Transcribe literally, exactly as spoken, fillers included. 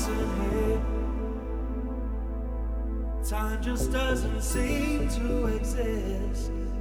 frozen here. Time just doesn't seem to exist.